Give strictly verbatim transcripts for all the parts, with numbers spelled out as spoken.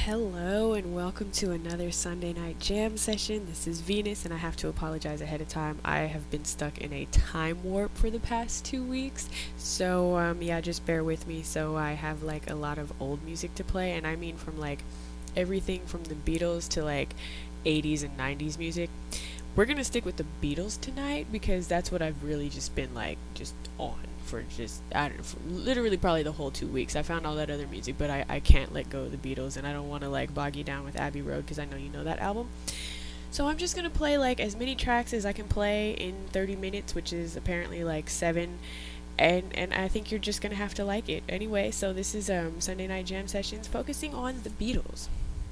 Hello and welcome to another Sunday night jam session. This is Venus, and I have to apologize ahead of time. I have been stuck in a time warp for the past two weeks, so um, yeah, just bear with me. So I have like a lot of old music to play, and I mean from like everything from the Beatles to like eighties and nineties music. We're gonna stick with the Beatles tonight because that's what I've really just been like just on for just I don't know, for literally probably the whole two weeks. I found all that other music, but I, I can't let go of the Beatles, and I don't want to like bog you down with Abbey Road because I know you know that album. So I'm just gonna play like as many tracks as I can play in thirty minutes, which is apparently like seven, and and I think you're just gonna have to like it anyway. So this is um Sunday Night Jam Sessions focusing on the Beatles.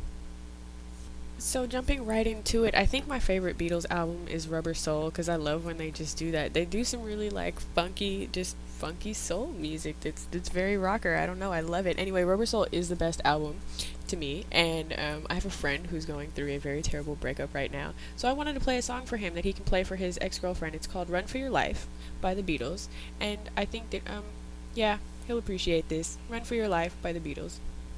So jumping right into it, I think my favorite Beatles album is Rubber Soul because I love when they just do that. They do some really like funky, just funky soul music. That's that's very rocker. I don't know. I love it. Anyway, Rubber Soul is the best album to me, and um, I have a friend who's going through a very terrible breakup right now. So I wanted to play a song for him that he can play for his ex-girlfriend. It's called "Run for Your Life" by the Beatles, and I think that um yeah he'll appreciate this. "Run for Your Life" by the Beatles.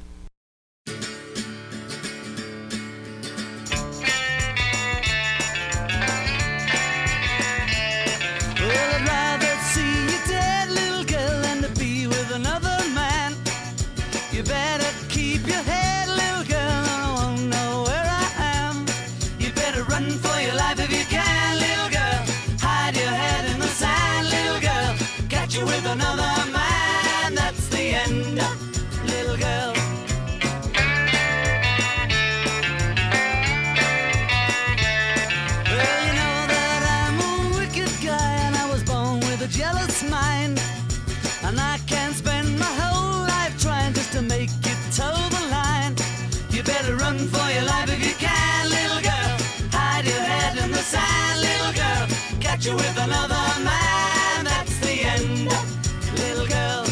With another man, that's the end, little girl. Well, you know that I'm a wicked guy, and I was born with a jealous mind, and I can't spend my whole life trying just to make it toe the line. You better run for your life if you can, little girl. Hide your head in the sand, little girl. Catch you with another man, that's the end, little girl.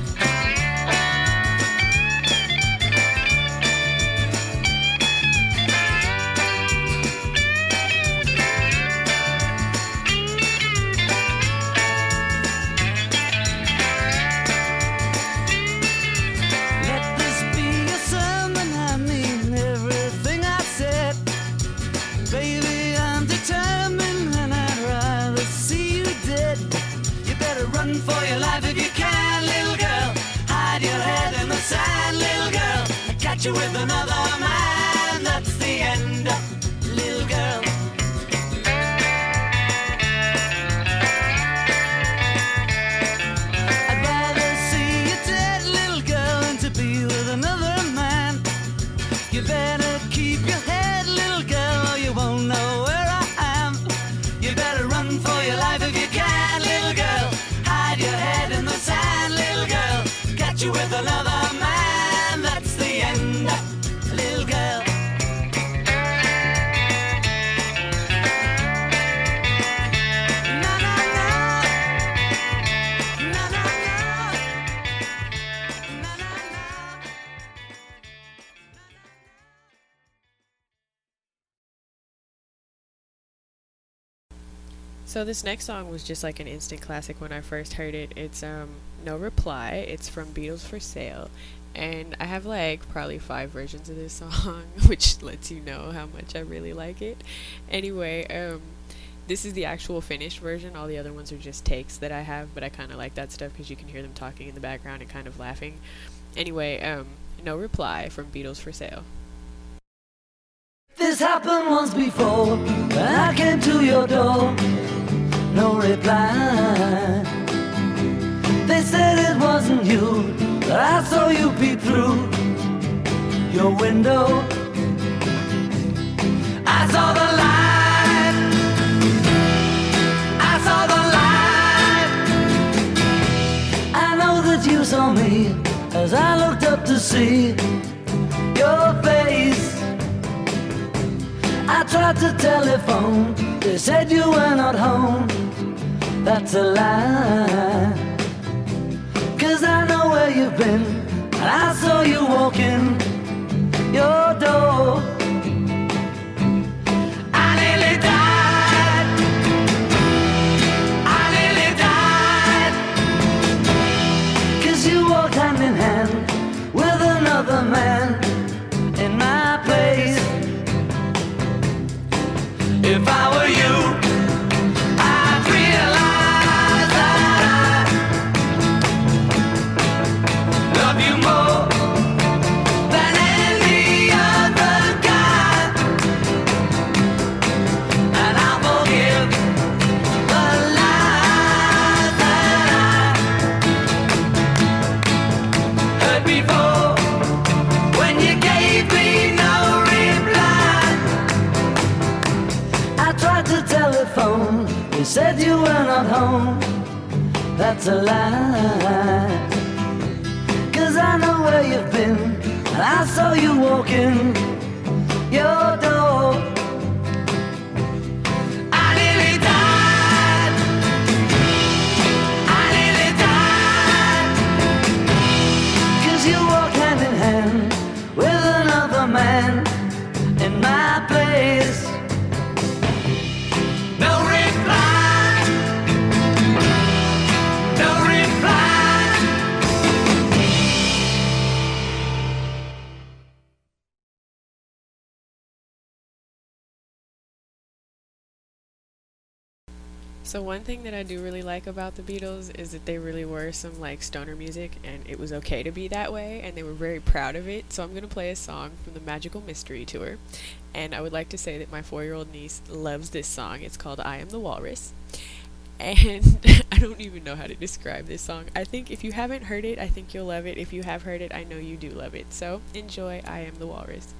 Let this be a sermon, I mean everything I said. Baby, I'm determined, and I'd rather see you dead. You better run for your life if you can, little girl. Hide your head in the sand, little girl. I catch you with another man, that's the end, little girl. I'd rather see you dead, little girl, than to be with another man. You better keep your head, little girl, or you won't know where I am. You better run for your life if you can, little girl. Hide your head in the sand, little girl. Catch you with another man, that's the end, little girl. Na na na, na na na, na na na. So this next song was just like an instant classic when I first heard it. It's um No Reply. It's from Beatles for Sale. And I have like probably five versions of this song, which lets you know how much I really like it. Anyway, um this is the actual finished version. All the other ones are just takes that I have, but I kind of like that stuff because you can hear them talking in the background and kind of laughing. Anyway, um No Reply from Beatles for Sale. This happened once before, when I came to your door. No reply. They said it wasn't you, but I saw you peep through your window. I saw the light. I saw the light. I know that you saw me as I looked up to see your face. I tried to telephone, they said you were not home. That's a lie, 'cause I know where you've been, and I saw you walking your door. I nearly died, I nearly died, 'cause you walked hand in hand with another man in said you were not home. That's a lie. Cause I know where you've been, and I saw you walking your door. I nearly died. I nearly died. Cause you walk hand in hand with another man in my place. No reply. No reply. So one thing that I do really like about the Beatles is that they really were some like stoner music, and it was okay to be that way, and they were very proud of it. So I'm gonna play a song from the Magical Mystery Tour, and I would like to say that my four-year-old niece loves this song. It's called I Am the Walrus, and I don't even know how to describe this song. I think if you haven't heard it, I think you'll love it. If you have heard it, I know you do love it. So enjoy I Am the Walrus.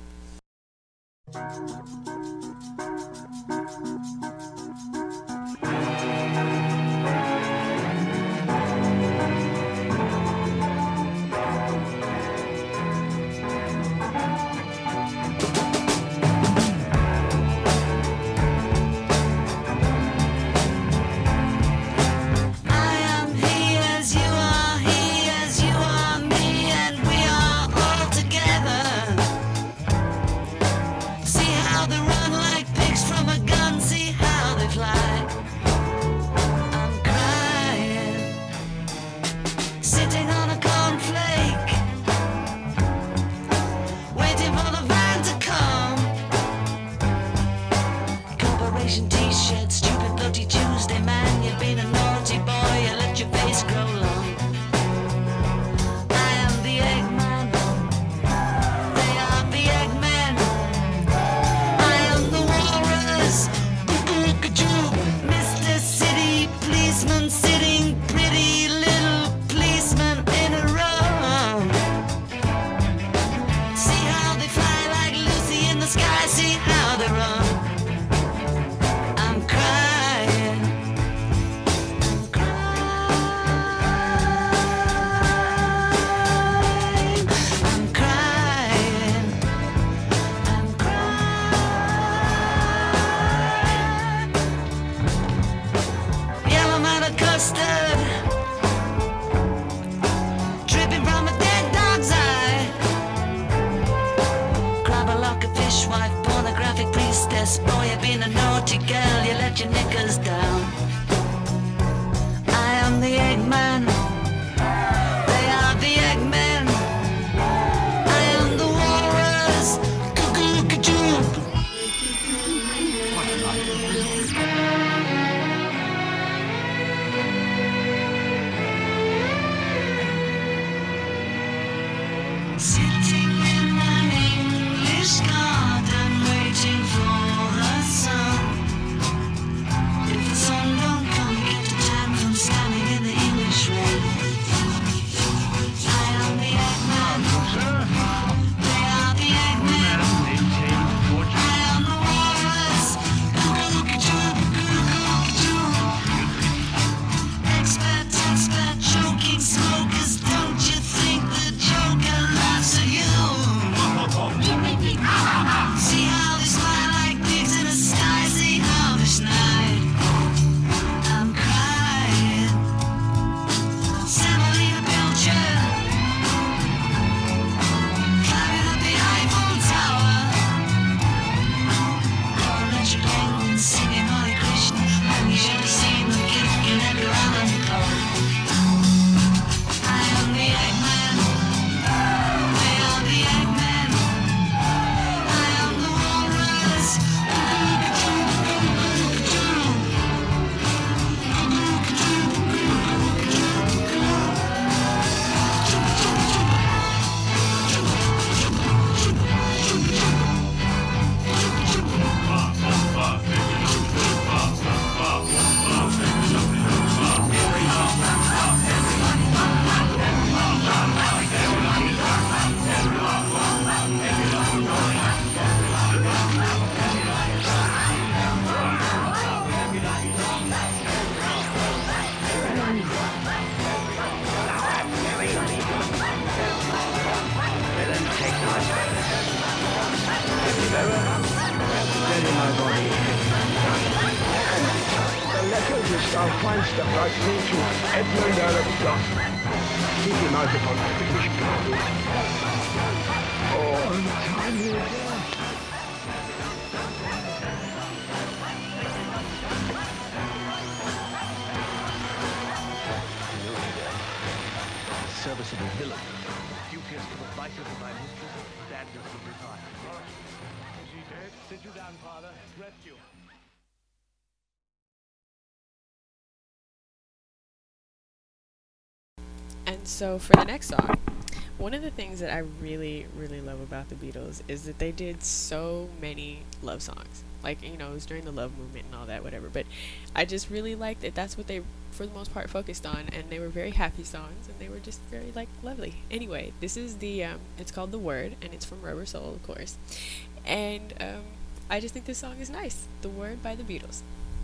If the sun don't come, you get the tan from standing in the English my body. The letters which thou find'st applied me to Edmund Earl of Doff. Keep him out upon the British ground. Oh, untimely death. Serviceable villain, duteous to the vices of my mistress, badness of retire. Is he dead? Sit you down, father. Rest you. And so for the next song, one of the things that I really, really love about the Beatles is that they did so many love songs. Like, you know, it was during the love movement and all that, whatever. But I just really liked that that's what they, for the most part, focused on. And they were very happy songs, and they were just very, like, lovely. Anyway, this is the, um, it's called The Word, and it's from Rubber Soul, of course. And um, I just think this song is nice. The Word by the Beatles.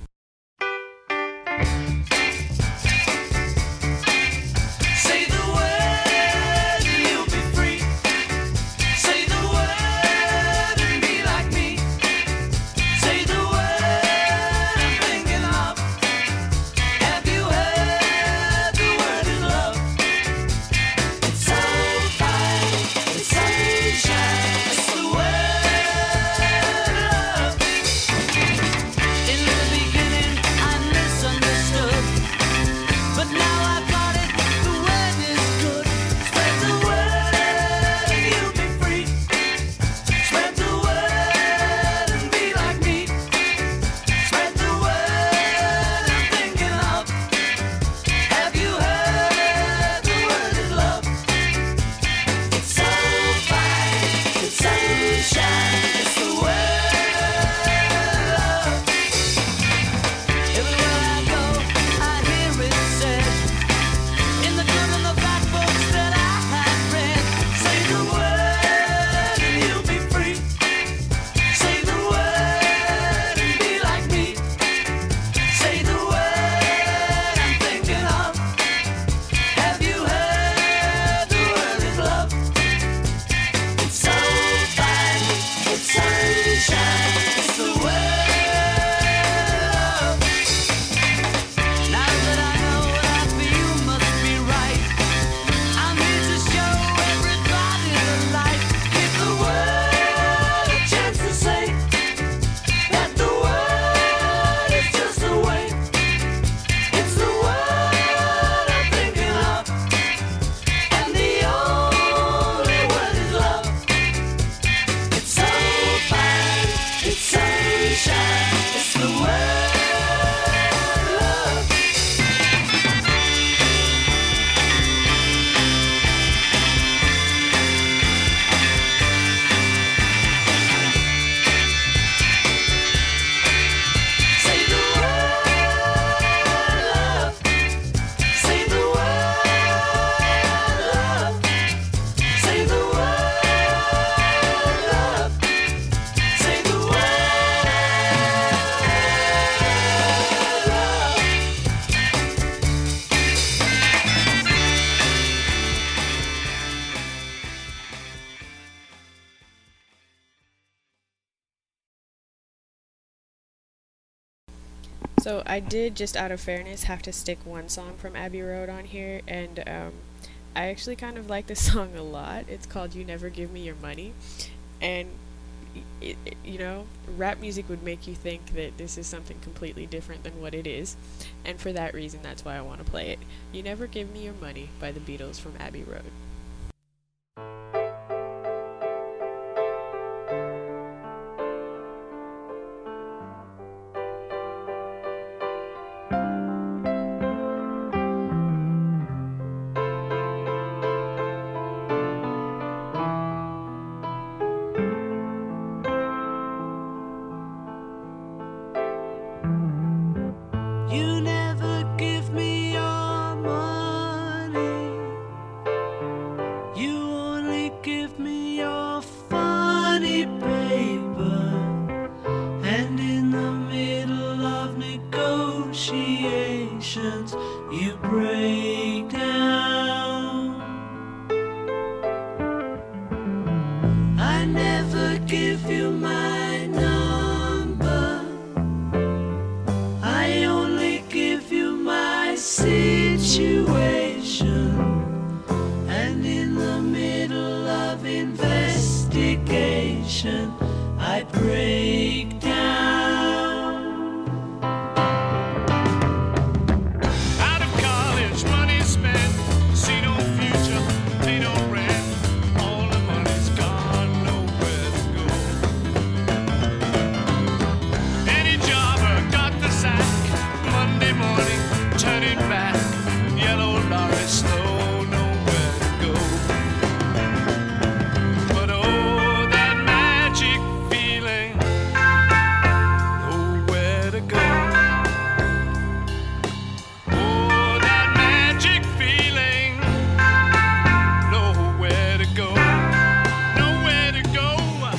So I did, just out of fairness, have to stick one song from Abbey Road on here, and um, I actually kind of like this song a lot. It's called You Never Give Me Your Money, and it, it, you know, rap music would make you think that this is something completely different than what it is, and for that reason, that's why I want to play it. You Never Give Me Your Money by the Beatles from Abbey Road. You never give me your money. You only give me your funny paper. And in the middle of negotiations, you break down. I never give you my number. destination, I break down. Out of college, money spent, see no future, pay no rent. All the money's gone, nowhere to go. Any jobber got the sack, Monday morning, turning back. Yellow lorry, slow, nowhere to go. But oh, that magic feeling, nowhere to go. Oh, that magic feeling, nowhere to go, nowhere to go.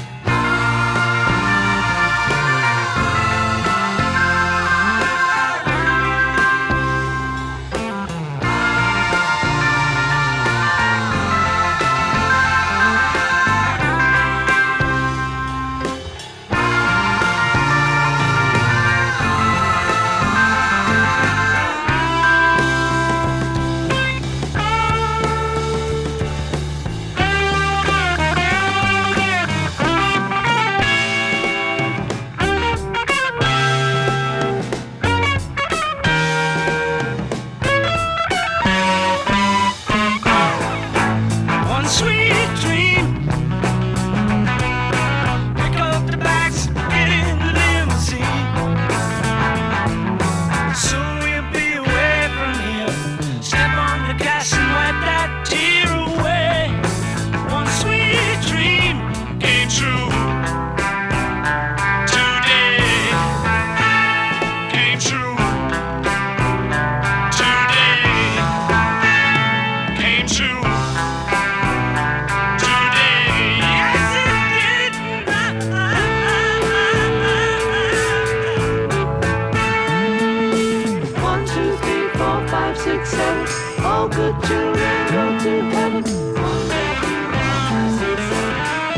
One sweet dream. Pick up the bags, get in the limousine. Soon we'll be away from here. Step on the gas and wipe that tear away. One sweet dream came true. Today came true. Today came true. Today, yes it did. One, two, three, four, five, six, seven. All good children go to heaven. One, two, three, four, five, six, seven.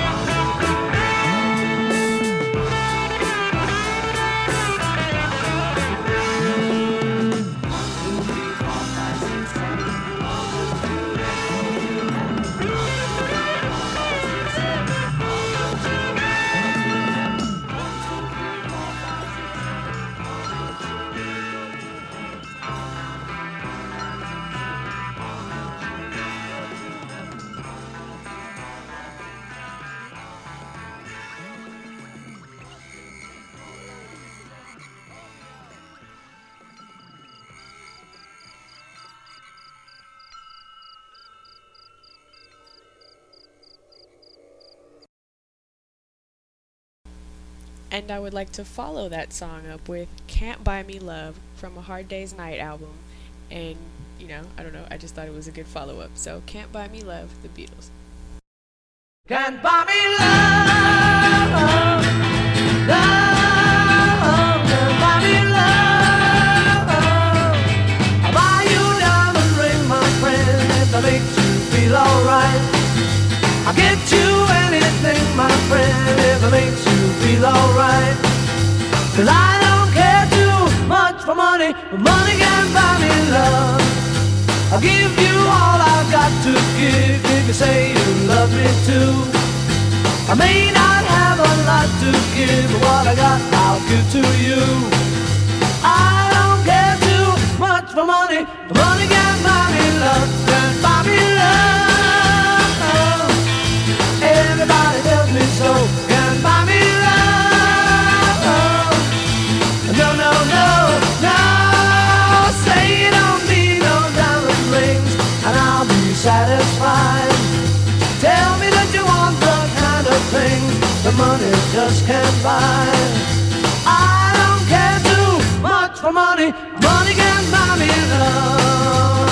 And I would like to follow that song up with Can't Buy Me Love from A Hard Day's Night album. And, you know, I don't know, I just thought it was a good follow up. So, Can't Buy Me Love, The Beatles. Can't buy me love, love, can't buy me love. I'll buy you a diamond ring, my friend, if that makes you feel alright. I'll get you anything, my friend, if it makes you feel alright. Cause I don't care too much for money, but money can't buy me love. I'll give you all I've got to give if you say you love me too. I may not have a lot to give, but what I got I'll give to you. I don't care too much for money, but money can't buy me love, can't buy me love. Everybody tells me so, can't buy me love. No, no, no, no. Say you don't need no diamond rings, and I'll be satisfied. Tell me that you want the kind of thing the money just can't buy. I don't care too much for money, money can't buy me love.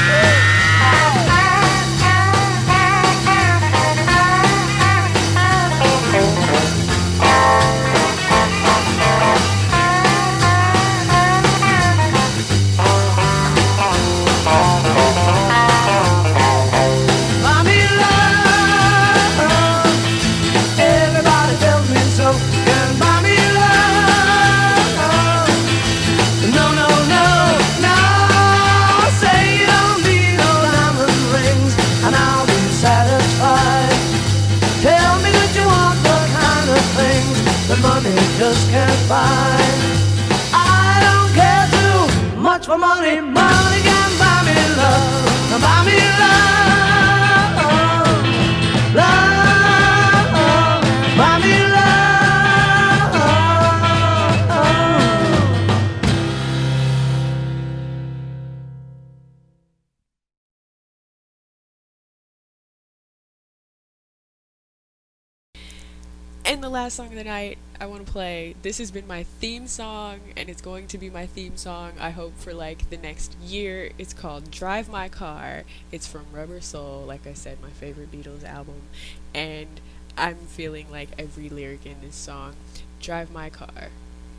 Buy me love. Everybody tells me so. Can buy me love. No, no, fine. I don't care too much for money. Money can buy me love. Buy me love. Love. Buy me love. And the last song of the night I want to play, this has been my theme song, and it's going to be my theme song, I hope, for like the next year. It's called Drive My Car. It's from Rubber Soul, like I said, my favorite Beatles album. And I'm feeling like every lyric in this song. Drive My Car.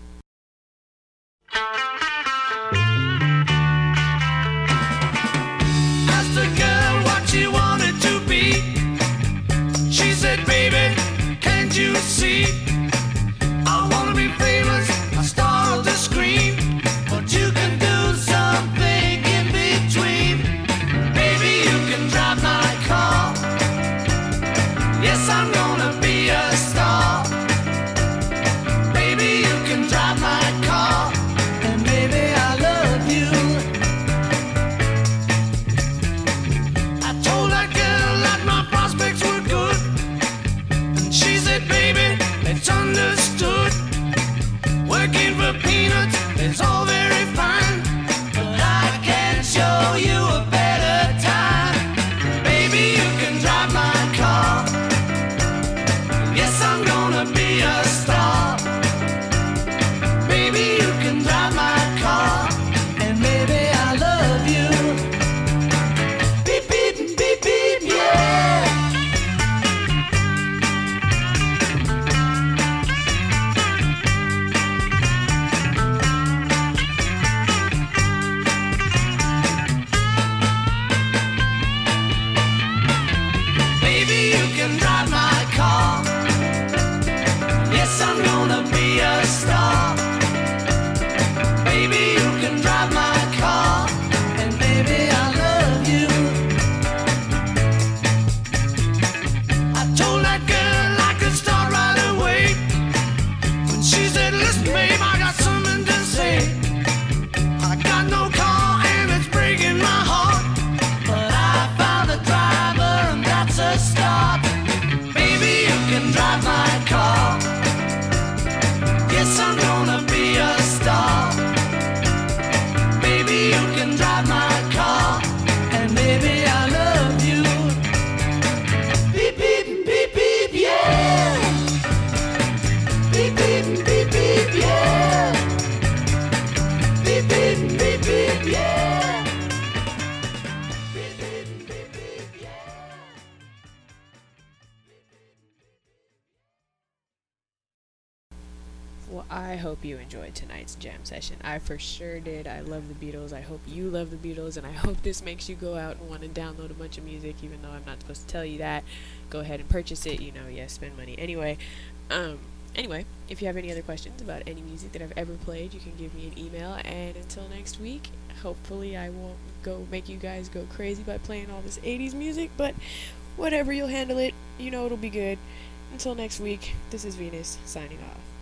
Asked a girl what she wanted to be. She said, baby, can't you see? I wanna be famous, a star of the screen, but you can do something in between. Baby, you can drive my car. Yes, I'm gonna be a star. Baby, you can drive my car, and baby, I love you. I told that girl that my prospects were good. She said, baby, it's understood. Working for peanuts is all very fine, but I can show you a better time. Baby, you can drive my car. Yes, I'm gonna be a star. Baby, you can drive my car, and baby, I love you. Beep, beep, beep, beep, yeah. Baby, you can drive my car. Yes, I'm gonna be a star. Baby, you can drive my car, and baby, I love you. I told that girl I could start right away. When she said, listen, babe, I got something to say. I got no car and it's breaking my heart, but I found a driver and that's a start. Baby, you can drive my car. Yes, I'm gonna be a star. Baby, you can drive my car, and baby, I love you. Beep, beep, beep, beep, yeah. Beep, beep, beep, beep, yeah. Beep, beep, beep, beep, yeah. Beep, beep, beep, beep, yeah. Well, I hope you enjoyed tonight's jam session. I for sure did. I love the Beatles. I hope you love the Beatles, and I hope this makes you go out and want to download a bunch of music, even though I'm not supposed to tell you that. Go ahead and purchase it. You know, yes, spend money. Anyway, um, anyway, if you have any other questions about any music that I've ever played, you can give me an email. And until next week, hopefully I won't go make you guys go crazy by playing all this eighties music, but whatever, you'll handle it. You know it'll be good. Until next week, this is Venus, signing off.